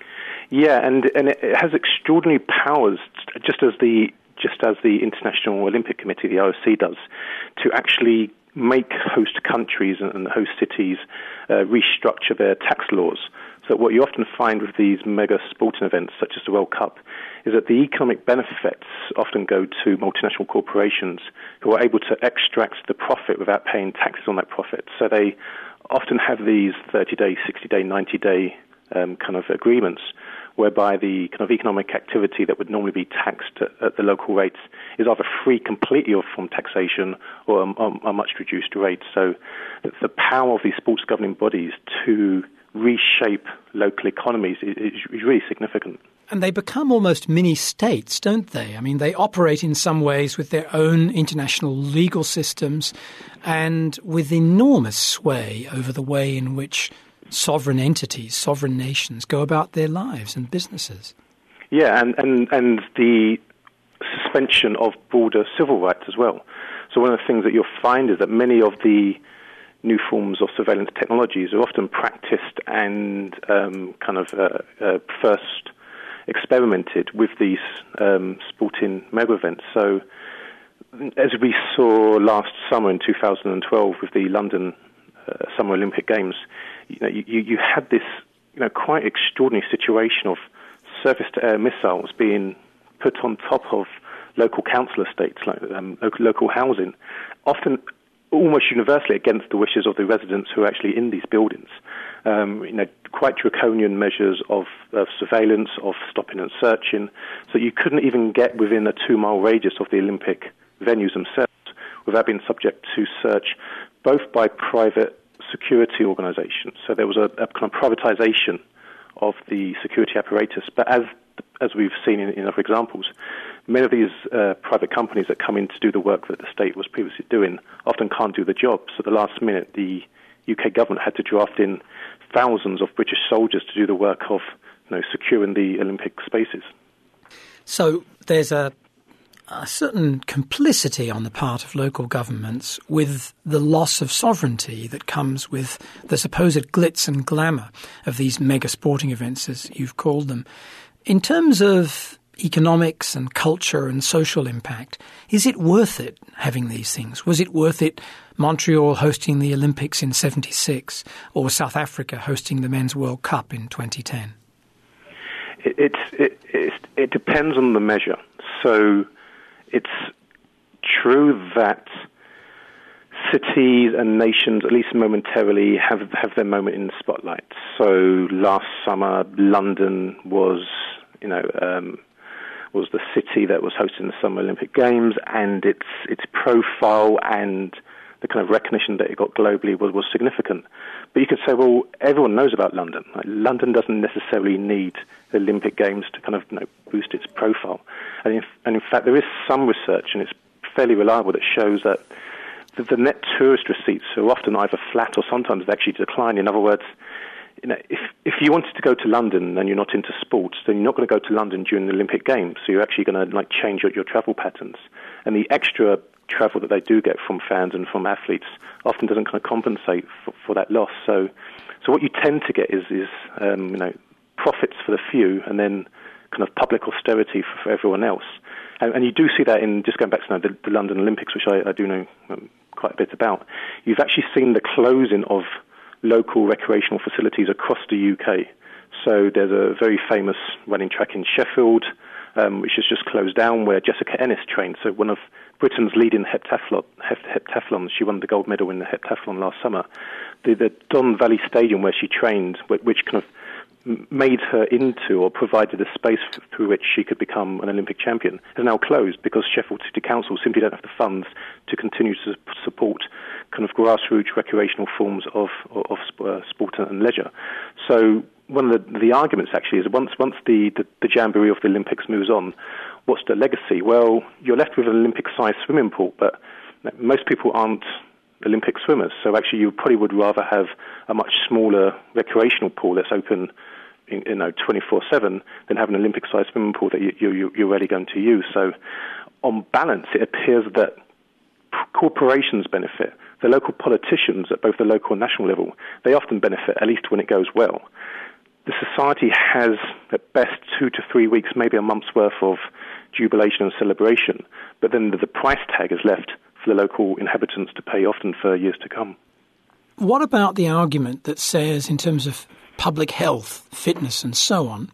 Yeah, and, and it has extraordinary powers, just as the just as the International Olympic Committee, the I O C, does, to actually make host countries and host cities uh, restructure their tax laws. So what you often find with these mega sporting events, such as the World Cup, is that the economic benefits often go to multinational corporations who are able to extract the profit without paying taxes on that profit. So they often have these thirty-day, sixty-day, ninety-day um, kind of agreements whereby the kind of economic activity that would normally be taxed at, at the local rates is either free completely from taxation or a, a much reduced rate. So the power of these sports governing bodies to reshape local economies is, is really significant. And they become almost mini-states, don't they? I mean, they operate in some ways with their own international legal systems and with enormous sway over the way in which sovereign entities, sovereign nations go about their lives and businesses. Yeah, and, and, and the suspension of broader civil rights as well. So one of the things that you'll find is that many of the new forms of surveillance technologies are often practiced and um, kind of uh, uh, first experimented with these um, sporting mega events. So as we saw last summer in two thousand twelve with the London uh, Summer Olympic Games, you know, you, you had this, you know, quite extraordinary situation of surface-to-air missiles being put on top of local council estates, like um, local, local housing, often almost universally against the wishes of the residents who are actually in these buildings. Um, you know, quite draconian measures of, of surveillance, of stopping and searching, so you couldn't even get within a two-mile radius of the Olympic venues themselves without being subject to search, both by private security organizations. So there was a, a kind of privatization of the security apparatus. But as as we've seen in, in other examples, many of these uh, private companies that come in to do the work that the state was previously doing often can't do the job. So at the last minute, the U K government had to draft in thousands of British soldiers to do the work of, you know, securing the Olympic spaces. So there's a a certain complicity on the part of local governments with the loss of sovereignty that comes with the supposed glitz and glamour of these mega sporting events, as you've called them. In terms of economics and culture and social impact, is it worth it having these things? Was it worth it Montreal hosting the Olympics in seventy-six or South Africa hosting the Men's World Cup in twenty ten? It, it, it, it depends on the measure. So it's true that cities and nations, at least momentarily, have have their moment in the spotlight. So last summer, London was, you know, um, was the city that was hosting the Summer Olympic Games, and its its profile and the kind of recognition that it got globally was, was significant. But you could say, well, everyone knows about London. Like, London doesn't necessarily need the Olympic Games to kind of, you know, boost its profile. And in, and in fact, there is some research, and it's fairly reliable, that shows that the, the net tourist receipts are often either flat or sometimes they actually decline. In other words, you know, if if you wanted to go to London and you're not into sports, then you're not going to go to London during the Olympic Games. So you're actually going to like change your, your travel patterns. And the extra travel that they do get from fans and from athletes often doesn't kind of compensate for, for that loss. So, so what you tend to get is is um, you know, profits for the few, and then kind of public austerity for, for everyone else. And, and you do see that in, just going back to you know, the, the London Olympics, which I, I do know um, quite a bit about. You've actually seen the closing of local recreational facilities across the U K. So there's a very famous running track in Sheffield, um, which has just closed down, where Jessica Ennis trained. So one of Britain's leading heptathlon, heptathlons, she won the gold medal in the heptathlon last summer. The, the Don Valley Stadium where she trained, which kind of made her into or provided a space through which she could become an Olympic champion, is now closed because Sheffield City Council simply don't have the funds to continue to support kind of grassroots recreational forms of of uh, sport and leisure. So one of the, the arguments actually is once once the, the, the jamboree of the Olympics moves on, what's the legacy? Well, you're left with an Olympic-sized swimming pool, but most people aren't Olympic swimmers, so actually you probably would rather have a much smaller recreational pool that's open, in, you know, twenty-four seven than have an Olympic-sized swimming pool that you, you, you're rarely going to use. So on balance, it appears that corporations benefit. The local politicians at both the local and national level, they often benefit, at least when it goes well. The society has, at best, two to three weeks, maybe a month's worth of jubilation and celebration, but then the, the price tag is left for the local inhabitants to pay, often for years to come. What about the argument that says, in terms of public health, fitness and so on,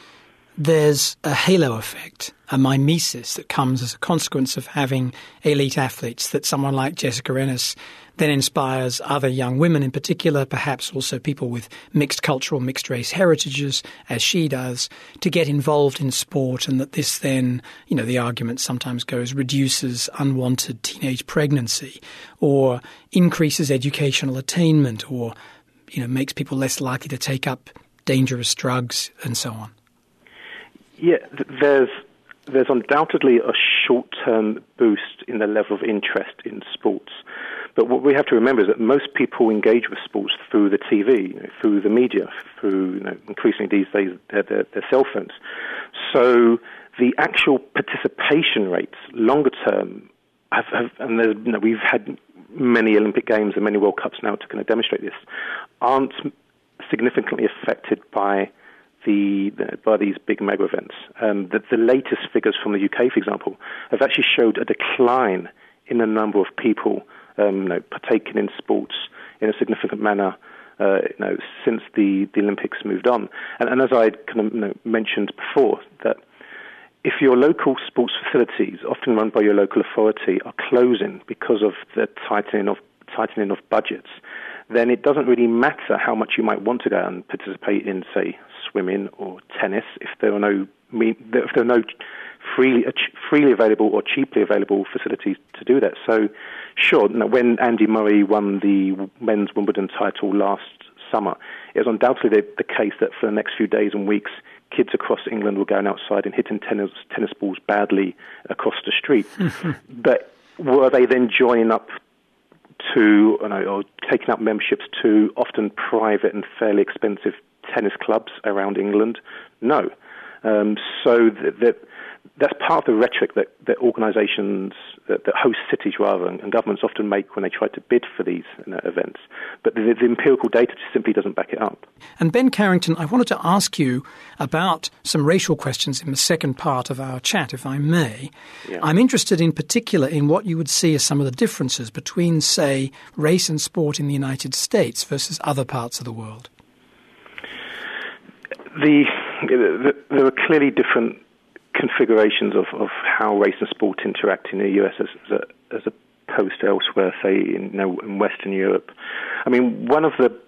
there's a halo effect, a mimesis that comes as a consequence of having elite athletes, that someone like Jessica Ennis then inspires other young women in particular, perhaps also people with mixed cultural, mixed race heritages, as she does, to get involved in sport, and that this then, you know, the argument sometimes goes, reduces unwanted teenage pregnancy or increases educational attainment or, you know, makes people less likely to take up dangerous drugs and so on. Yeah, there's there's undoubtedly a short-term boost in the level of interest in sports. But what we have to remember is that most people engage with sports through the T V, you know, through the media, through, you know, increasingly these days their, their, their cell phones. So the actual participation rates, longer term, have, have and there's, you know, we've had many Olympic Games and many World Cups now to kind of demonstrate this, aren't significantly affected by The, the, by these big mega events. Um, the, the latest figures from the U K, for example, have actually showed a decline in the number of people um, you know, partaking in sports in a significant manner uh, you know, since the, the Olympics moved on. And, and as I kind of you know, mentioned before, that if your local sports facilities, often run by your local authority, are closing because of the tightening of tightening of budgets, then it doesn't really matter how much you might want to go and participate in, say, swimming or tennis, if there are no if there are no freely freely available or cheaply available facilities to do that. So, sure, when Andy Murray won the men's Wimbledon title last summer, it was undoubtedly the, the case that for the next few days and weeks, kids across England were going outside and hitting tennis tennis balls badly across the street. But were they then joining up to, you know, or taking up memberships to often private and fairly expensive tennis clubs around England? No. Um, so that, that that's part of the rhetoric that, that organisations, that, that host cities rather, and, and governments often make when they try to bid for these you know, events. But the, the empirical data simply doesn't back it up. And Ben Carrington, I wanted to ask you about some racial questions in the second part of our chat, if I may. Yeah. I'm interested in particular in what you would see as some of the differences between, say, race and sport in the United States versus other parts of the world. The, the there are clearly different configurations of, of how race and sport interact in the U S as, as, a, as opposed to elsewhere, say in, you know, in Western Europe. I mean, one of the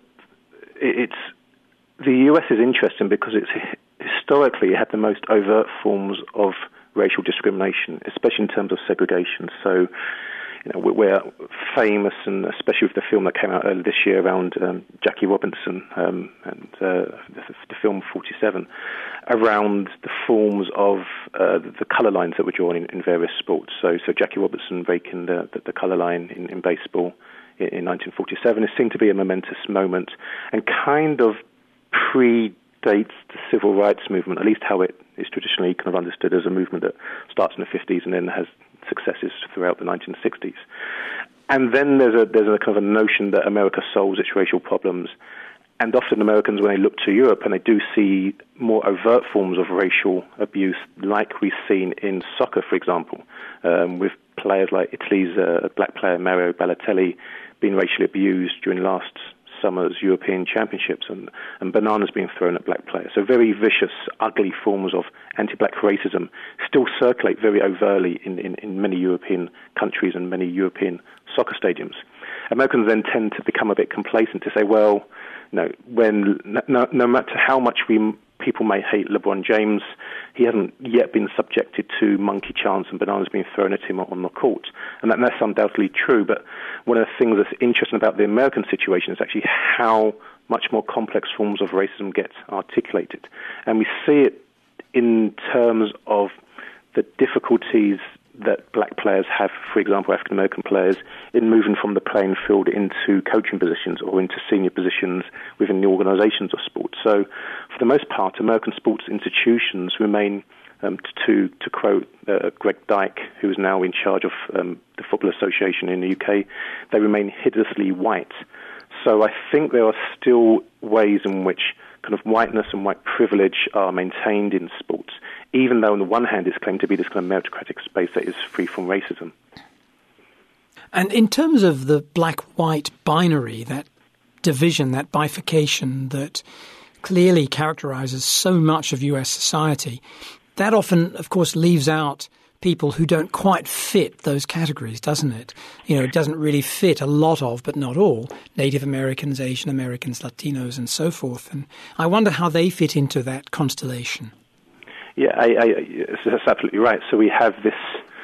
it's the U S is interesting because it's historically had the most overt forms of racial discrimination, especially in terms of segregation. So, you know, we're famous, and especially with the film that came out earlier this year around um, Jackie Robinson um, and uh, the, the film forty-seven, around the forms of uh, the colour lines that were drawn in, in various sports. So, so Jackie Robinson breaking the, the, the colour line in, in baseball in, in nineteen forty-seven. It seemed to be a momentous moment and kind of predates the civil rights movement, at least how it is traditionally kind of understood as a movement that starts in the fifties and then has successes throughout the nineteen sixties. And then there's a there's a kind of a notion that America solves its racial problems, and often Americans, when they look to Europe and they do see more overt forms of racial abuse, like we've seen in soccer, for example, um, with players like Italy's uh, black player Mario Balotelli being racially abused during last summer's European Championships, and, and bananas being thrown at black players. So very vicious, ugly forms of anti-black racism still circulate very overtly in, in, in many European countries and many European soccer stadiums. Americans then tend to become a bit complacent to say, well, no, when no, no matter how much we people may hate LeBron James, he hasn't yet been subjected to monkey chants and bananas being thrown at him on the court. And that, that's undoubtedly true, but one of the things that's interesting about the American situation is actually how much more complex forms of racism get articulated. And we see it in terms of the difficulties that black players have, for example, African-American players, in moving from the playing field into coaching positions or into senior positions within the organizations of sports. So, for the most part, American sports institutions remain, um, to to quote uh, Greg Dyke, who is now in charge of um, the Football Association in the U K, they remain hideously white. So I think there are still ways in which kind of whiteness and white privilege are maintained in sports, even though on the one hand it's claimed to be this kind of meritocratic space that is free from racism. And in terms of the black-white binary, that division, that bifurcation that clearly characterizes so much of U S society, that often, of course, leaves out people who don't quite fit those categories, doesn't it? You know, it doesn't really fit a lot of, but not all, Native Americans, Asian Americans, Latinos, and so forth. And I wonder how they fit into that constellation. Yeah, I, I, that's absolutely right. So we have this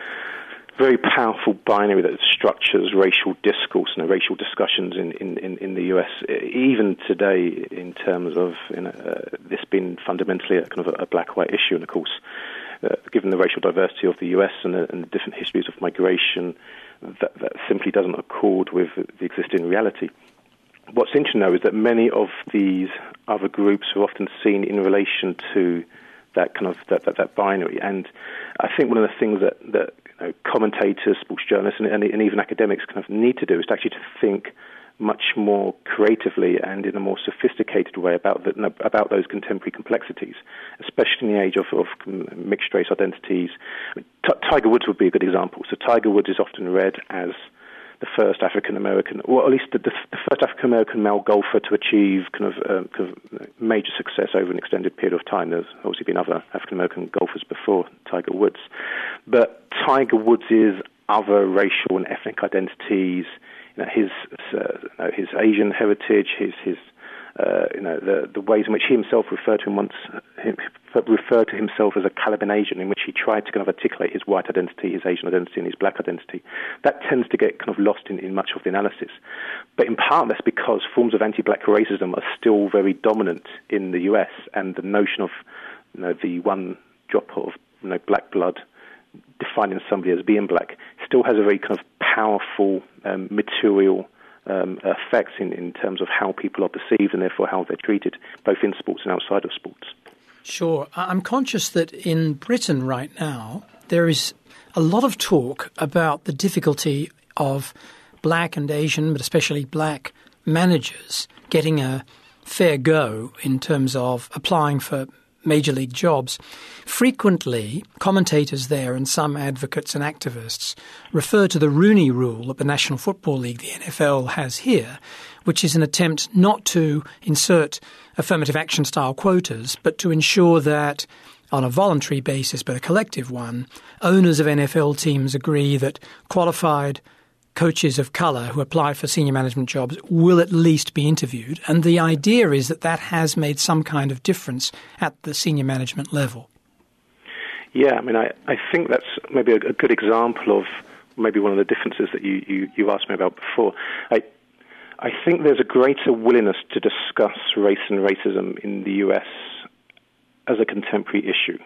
very powerful binary that structures racial discourse and racial discussions in, in, in the U S, even today, in terms of, you know, uh, this being fundamentally a kind of a, a black-white issue. And of course, uh, given the racial diversity of the U S and the, and the different histories of migration, that, that simply doesn't accord with the existing reality. What's interesting, though, is that many of these other groups are often seen in relation to that kind of that, that, that binary. And I think one of the things that, that you know, commentators, sports journalists, and, and, and even academics kind of need to do is to actually to think much more creatively and in a more sophisticated way about the, about those contemporary complexities, especially in the age of, of mixed race identities. I mean, T- Tiger Woods would be a good example. So Tiger Woods is often read as the first African-American, or at least the, the, the first African-American male golfer to achieve kind of, um, kind of major success over an extended period of time. There's obviously been other African-American golfers before Tiger Woods. But Tiger Woods' other racial and ethnic identities, you know, his uh, you know, his Asian heritage, his his uh, you know the the ways in which he himself referred to him once him, referred to himself as a Caliban Asian, in which he tried to kind of articulate his white identity, his Asian identity, and his black identity. That tends to get kind of lost in, in much of the analysis. But in part, that's because forms of anti-black racism are still very dominant in the U S, and the notion of, you know, the one drop of, you know, black blood defining somebody as being black still has a very kind of powerful um, material um, effects in, in terms of how people are perceived and therefore how they're treated, both in sports and outside of sports. Sure. I'm conscious that in Britain right now there is a lot of talk about the difficulty of black and Asian, but especially black managers getting a fair go in terms of applying for major league jobs. Frequently, commentators there and some advocates and activists refer to the Rooney Rule that the National Football League, the N F L, has here, which is an attempt not to insert affirmative action style quotas, but to ensure that on a voluntary basis but a collective one, owners of N F L teams agree that qualified coaches of colour who apply for senior management jobs will at least be interviewed. And the idea is that that has made some kind of difference at the senior management level. Yeah, I mean, I, I think that's maybe a, a good example of maybe one of the differences that you, you, you asked me about before. I, I think there's a greater willingness to discuss race and racism in the U S as a contemporary issue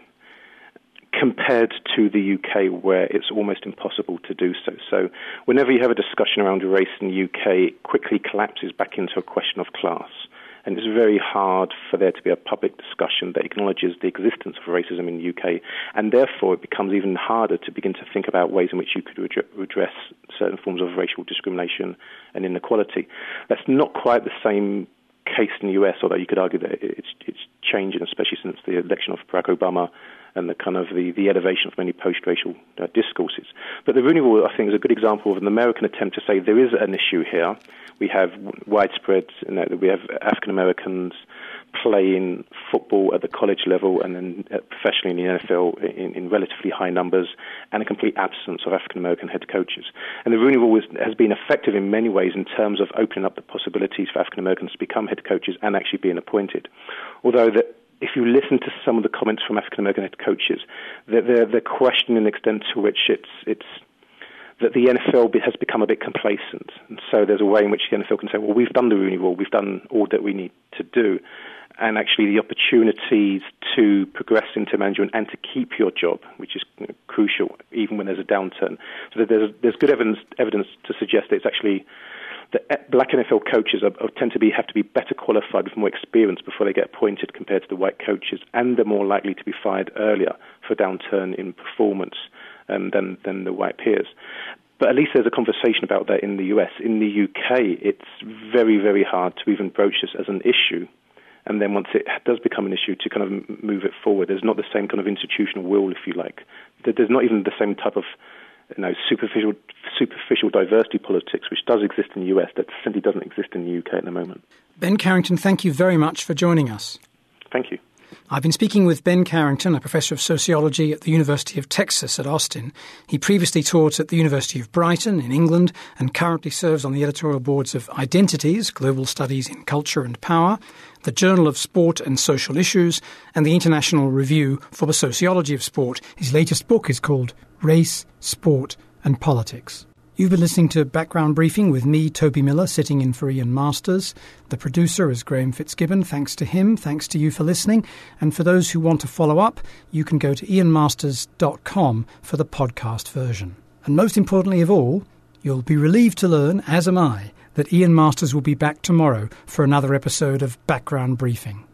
compared to the U K, where it's almost impossible to do so. So whenever you have a discussion around race in the U K, it quickly collapses back into a question of class. And it's very hard for there to be a public discussion that acknowledges the existence of racism in the U K. And therefore, it becomes even harder to begin to think about ways in which you could redress certain forms of racial discrimination and inequality. That's not quite the same case in the U S, although you could argue that it's, it's changing, especially since the election of Barack Obama and the kind of the, the elevation of many post-racial uh, discourses. But the Rooney Rule, I think, is a good example of an American attempt to say there is an issue here. We have widespread, you know, we have African Americans playing football at the college level and then professionally in the N F L in, in relatively high numbers, and a complete absence of African American head coaches. And the Rooney Rule is, has been effective in many ways in terms of opening up the possibilities for African Americans to become head coaches and actually being appointed. Although that, if you listen to some of the comments from African American head coaches, they're, they're, they're questioning the extent to which it's it's that the N F L has become a bit complacent. And so there's a way in which the N F L can say, well, we've done the Rooney Rule, we've done all that we need to do. And actually the opportunities to progress into management and to keep your job, which is, you know, crucial, even when there's a downturn. So there's, there's good evidence, evidence to suggest that it's actually that black N F L coaches are, are, tend to be have to be better qualified with more experience before they get appointed compared to the white coaches, and they're more likely to be fired earlier for downturn in performance um, than than the white peers. But at least there's a conversation about that in the U S. In the U K, it's very, very hard to even broach this as an issue. And then once it does become an issue, to kind of move it forward. There's not the same kind of institutional will, if you like. There's not even the same type of, you know, superficial superficial diversity politics, which does exist in the U S, that simply doesn't exist in the U K at the moment. Ben Carrington, thank you very much for joining us. Thank you. I've been speaking with Ben Carrington, a professor of sociology at the University of Texas at Austin. He previously taught at the University of Brighton in England and currently serves on the editorial boards of Identities, Global Studies in Culture and Power, the Journal of Sport and Social Issues, and the International Review for the Sociology of Sport. His latest book is called Race, Sport and Politics. You've been listening to Background Briefing with me, Toby Miller, sitting in for Ian Masters. The producer is Graham Fitzgibbon. Thanks to him. Thanks to you for listening. And for those who want to follow up, you can go to ian masters dot com for the podcast version. And most importantly of all, you'll be relieved to learn, as am I, that Ian Masters will be back tomorrow for another episode of Background Briefing.